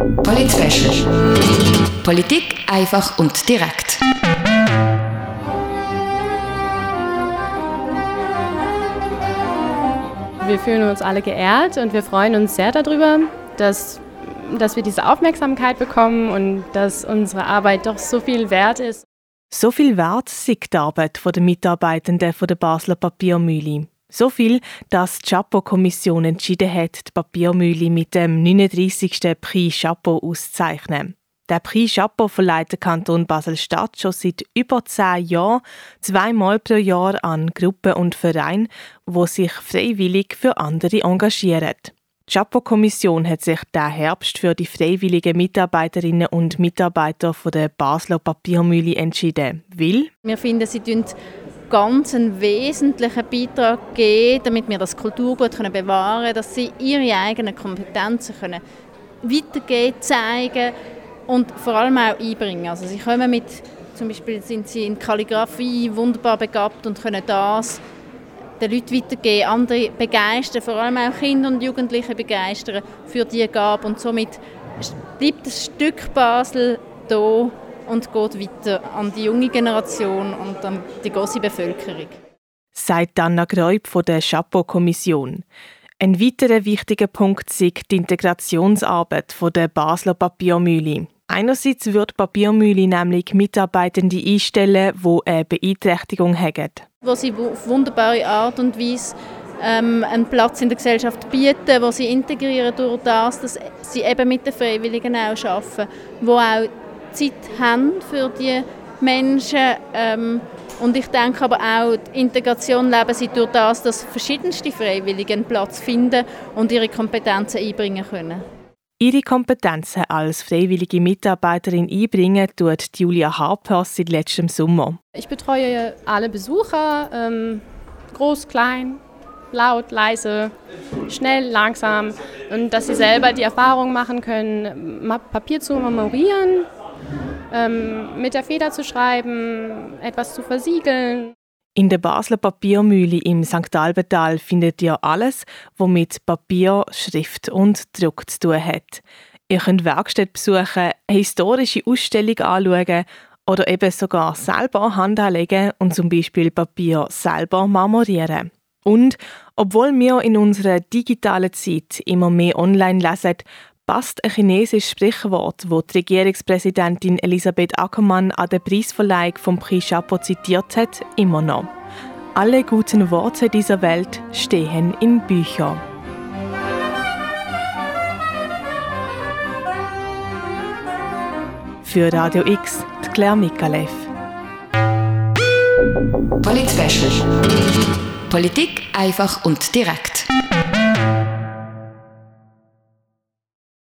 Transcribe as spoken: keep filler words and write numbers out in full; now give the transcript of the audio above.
Polit-Special. Politik einfach und direkt. Wir fühlen uns alle geehrt und wir freuen uns sehr darüber, dass, dass wir diese Aufmerksamkeit bekommen und dass unsere Arbeit doch so viel wert ist. So viel wert sei die Arbeit der Mitarbeitenden der Basler Papiermühle. So viel, dass die Chapeau-Kommission entschieden hat, die Papiermühle mit dem neununddreissigsten Prix Chapeau auszuzeichnen. Der Prix Chapeau verleiht der Kanton Basel-Stadt schon seit über zehn Jahren zweimal pro Jahr an Gruppen und Vereine, die sich freiwillig für andere engagieren. Die Chapeau-Kommission hat sich diesen Herbst für die freiwilligen Mitarbeiterinnen und Mitarbeiter von der Basler Papiermühle entschieden. Weil wir finden, sie tun ganz einen wesentlichen Beitrag geben, damit wir das Kulturgut bewahren können, dass sie ihre eigenen Kompetenzen können weitergeben, zeigen und vor allem auch einbringen. Also sie kommen mit, zum Beispiel sind sie in Kalligrafie wunderbar begabt und können das den Leuten weitergeben, andere begeistern, vor allem auch Kinder und Jugendliche begeistern für diese Gabe. Und somit bleibt ein Stück Basel da und geht weiter an die junge Generation und an die grosse Bevölkerung. Sagt Anna Greub von der Chapeau-Kommission. Ein weiterer wichtiger Punkt ist die Integrationsarbeit der Basler Papiermühle. Einerseits wird die Papiermühle nämlich Mitarbeitende einstellen, die eine Beeinträchtigung haben. Wo sie auf wunderbare Art und Weise ähm, einen Platz in der Gesellschaft bieten, wo sie integrieren durch das, dass sie eben mit den Freiwilligen auch arbeiten, die auch Zeit haben für die Menschen. Ähm, und ich denke aber auch, die Integration leben sie durch das, dass verschiedenste Freiwillige einen Platz finden und ihre Kompetenzen einbringen können. Ihre Kompetenzen als freiwillige Mitarbeiterin einbringen tut Julia Harpers seit letztem Sommer. Ich betreue alle Besucher, ähm, groß, klein, laut, leise, schnell, langsam. Und dass sie selber die Erfahrung machen können, Papier zu memorieren, ähm, mit der Feder zu schreiben, etwas zu versiegeln. In der Basler Papiermühle im Sankt Albental findet ihr alles, was mit Papier, Schrift und Druck zu tun hat. Ihr könnt Werkstätten besuchen, eine historische Ausstellung anschauen oder eben sogar selber Hand anlegen und zum Beispiel Papier selber marmorieren. Und obwohl wir in unserer digitalen Zeit immer mehr online lesen, passt ein chinesisches Sprichwort, das die Regierungspräsidentin Elisabeth Ackermann an der Preisverleihung vom Prix Chapeau zitiert hat, immer noch. Alle guten Worte dieser Welt stehen in Büchern. Für Radio X, die Claire Mikalev. Polit-Special. Politik einfach und direkt.